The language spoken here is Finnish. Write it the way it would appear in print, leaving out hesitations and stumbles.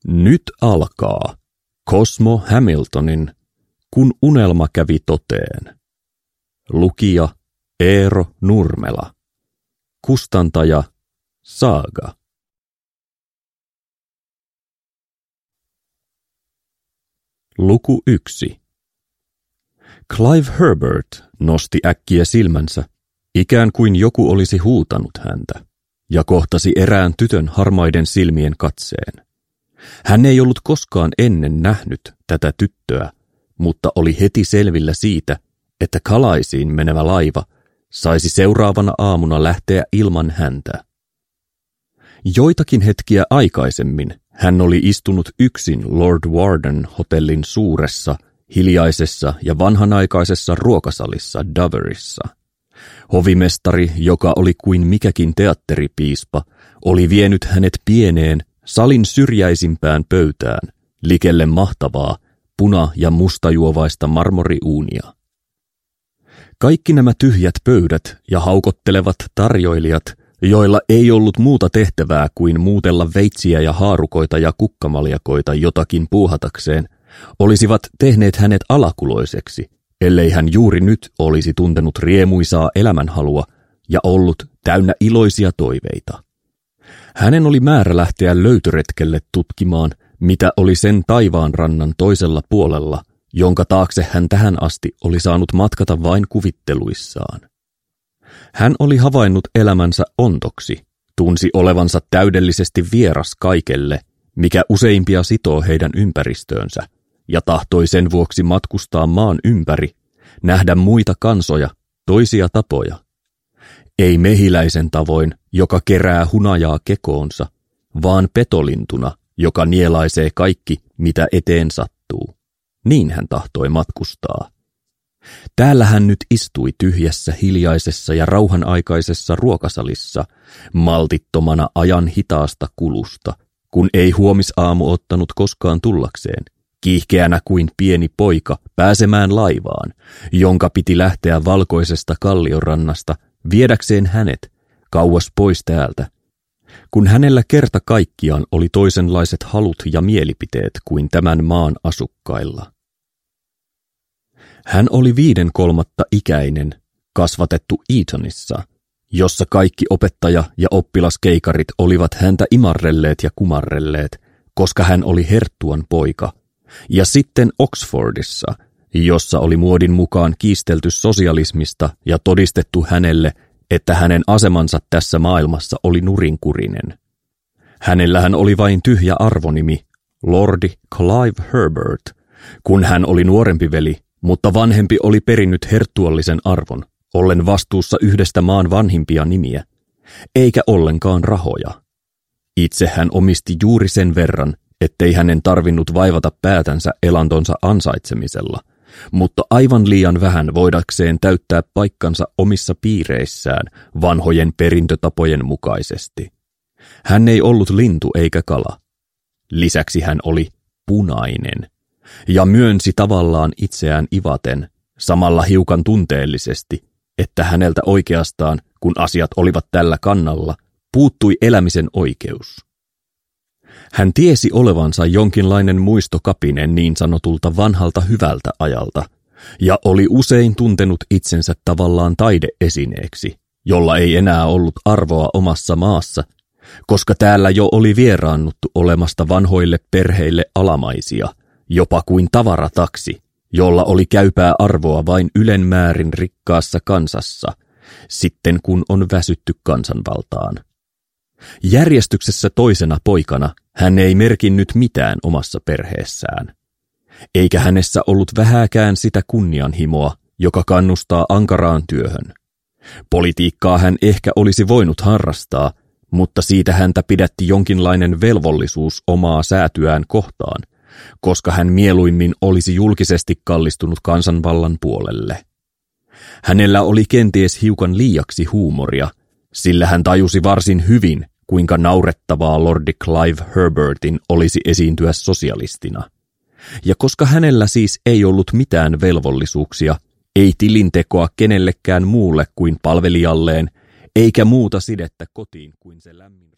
Nyt alkaa Cosmo Hamiltonin Kun unelma kävi toteen. Lukija Eero Nurmela. Kustantaja Saaga. Luku 1. Clive Herbert nosti äkkiä silmänsä, ikään kuin joku olisi huutanut häntä, ja kohtasi erään tytön harmaiden silmien katseen. Hän ei ollut koskaan ennen nähnyt tätä tyttöä, mutta oli heti selvillä siitä, että Kalaisiin menevä laiva saisi seuraavana aamuna lähteä ilman häntä. Joitakin hetkiä aikaisemmin hän oli istunut yksin Lord Warden hotellin suuressa, hiljaisessa ja vanhanaikaisessa ruokasalissa Doverissa. Hovimestari, joka oli kuin mikäkin teatteripiispa, oli vienyt hänet pieneen, salin syrjäisimpään pöytään, likelle mahtavaa, puna- ja mustajuovaista marmoriuunia. Kaikki nämä tyhjät pöydät ja haukottelevat tarjoilijat, joilla ei ollut muuta tehtävää kuin muutella veitsiä ja haarukoita ja kukkamaljakoita jotakin puuhatakseen, olisivat tehneet hänet alakuloiseksi, ellei hän juuri nyt olisi tuntenut riemuisaa elämänhalua ja ollut täynnä iloisia toiveita. Hänen oli määrä lähteä löytöretkelle tutkimaan, mitä oli sen taivaanrannan toisella puolella, jonka taakse hän tähän asti oli saanut matkata vain kuvitteluissaan. Hän oli havainnut elämänsä ontoksi, tunsi olevansa täydellisesti vieras kaikelle, mikä useimpia sitoo heidän ympäristöönsä, ja tahtoi sen vuoksi matkustaa maan ympäri, nähdä muita kansoja, toisia tapoja. Ei mehiläisen tavoin, joka kerää hunajaa kekoonsa, vaan petolintuna, joka nielaisee kaikki, mitä eteen sattuu. Niin hän tahtoi matkustaa. Täällä hän nyt istui tyhjässä, hiljaisessa ja rauhanaikaisessa ruokasalissa, maltittomana ajan hitaasta kulusta, kun ei huomisaamu ottanut koskaan tullakseen, kiihkeänä kuin pieni poika pääsemään laivaan, jonka piti lähteä valkoisesta kalliorannasta viedäkseen hänet kauas pois täältä, kun hänellä kerta kaikkiaan oli toisenlaiset halut ja mielipiteet kuin tämän maan asukkailla. Hän oli 5/3 ikäinen, kasvatettu Etonissa, jossa kaikki opettaja- ja oppilaskeikarit olivat häntä imarrelleet ja kumarrelleet, koska hän oli herttuan poika, ja sitten Oxfordissa, jossa oli muodin mukaan kiistelty sosialismista ja todistettu hänelle, että hänen asemansa tässä maailmassa oli nurinkurinen. Hänellähän oli vain tyhjä arvonimi, Lordi Clive Herbert, kun hän oli nuorempi veli, mutta vanhempi oli perinnyt herttuallisen arvon, ollen vastuussa yhdestä maan vanhimpia nimiä, eikä ollenkaan rahoja. Itse hän omisti juuri sen verran, ettei hänen tarvinnut vaivata päätänsä elantonsa ansaitsemisella, mutta aivan liian vähän voidakseen täyttää paikkansa omissa piireissään vanhojen perintötapojen mukaisesti. Hän ei ollut lintu eikä kala. Lisäksi hän oli punainen ja myönsi tavallaan itseään ivaten, samalla hiukan tunteellisesti, että häneltä oikeastaan, kun asiat olivat tällä kannalla, puuttui elämisen oikeus. Hän tiesi olevansa jonkinlainen muistokapine niin sanotulta vanhalta hyvältä ajalta, ja oli usein tuntenut itsensä tavallaan taideesineeksi, jolla ei enää ollut arvoa omassa maassa, koska täällä jo oli vieraannuttu olemasta vanhoille perheille alamaisia, jopa kuin tavarataksi, jolla oli käypää arvoa vain ylenmäärin rikkaassa kansassa, sitten kun on väsytty kansanvaltaan. Järjestyksessä toisena poikana hän ei merkinnyt mitään omassa perheessään, eikä hänessä ollut vähääkään sitä kunnianhimoa, joka kannustaa ankaraan työhön. Politiikkaa hän ehkä olisi voinut harrastaa, mutta siitä häntä pidätti jonkinlainen velvollisuus omaa säätyään kohtaan, koska hän mieluimmin olisi julkisesti kallistunut kansanvallan puolelle. Hänellä oli kenties hiukan liiaksi huumoria, sillä hän tajusi varsin hyvin, kuinka naurettavaa Lordi Clive Herbertin olisi esiintyä sosialistina. Ja koska hänellä siis ei ollut mitään velvollisuuksia, ei tilintekoa kenellekään muulle kuin palvelijalleen, eikä muuta sidettä kotiin kuin se lämmin